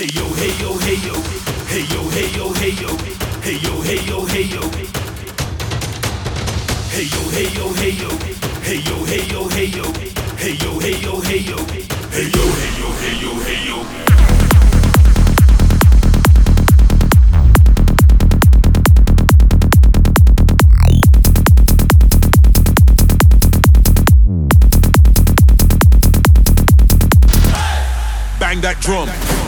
Bang that drum.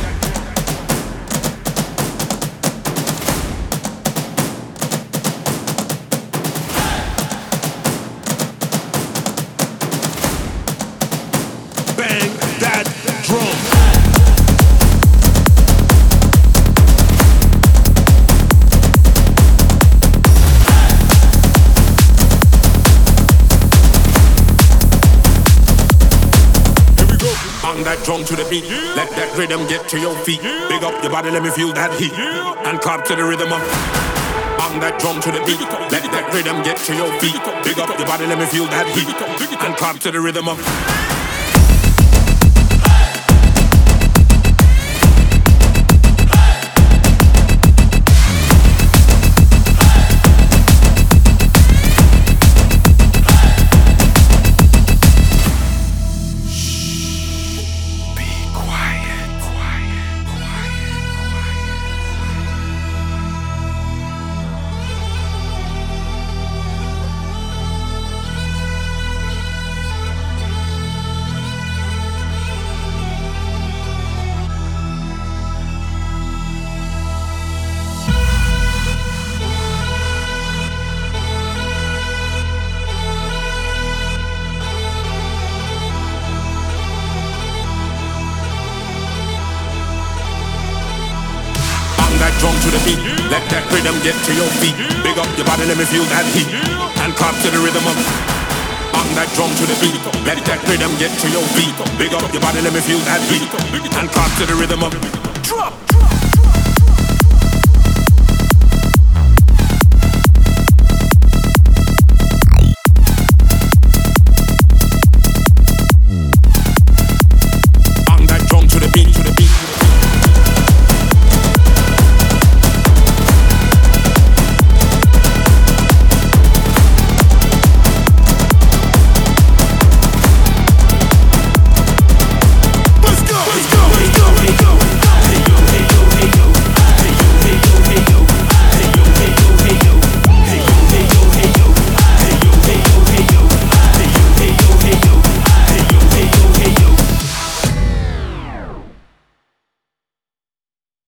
Bang that drum. Bang that drum to the beat. Let that rhythm get to your feet. Big up your body, let me feel that heat. And clap to the rhythm of. Bang that drum to the beat. Let that rhythm get to your feet. Big up your body, let me feel that heat. And clap to the rhythm of. Drum to the beat, let that rhythm get to your feet. Big up your body, let me feel that heat. And clap to the rhythm of. Bang that drum to the beat, let that rhythm get to your feet. Big up your body, let me feel that heat. And clap to the rhythm of.